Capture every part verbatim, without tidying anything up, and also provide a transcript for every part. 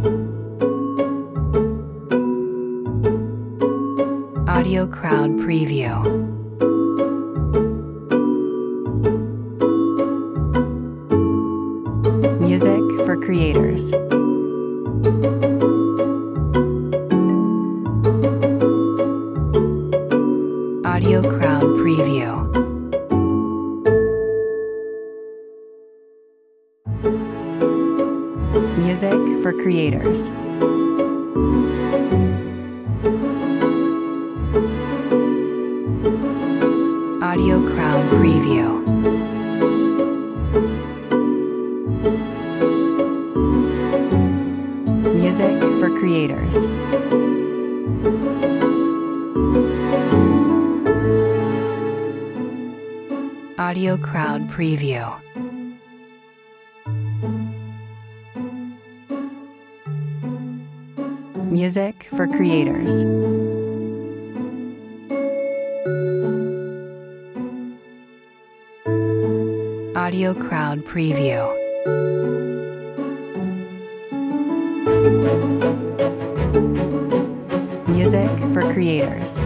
Audio Crowd Preview. Music for creators. Audio Crowd Preview. Music for creators. Audio Crowd Preview. Music for creators. Audio Crowd Preview. Music for creators. Audio Crowd Preview. Music for creators.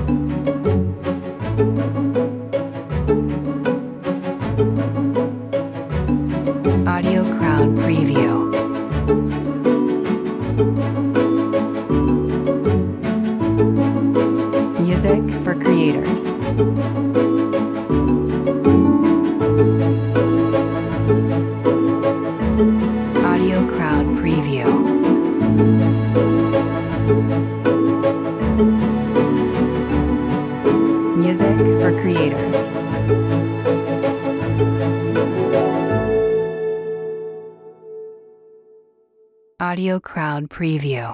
Audio Crowd Preview. Music for creators. Audio Crowd Preview. Music for creators. Audio Crowd Preview.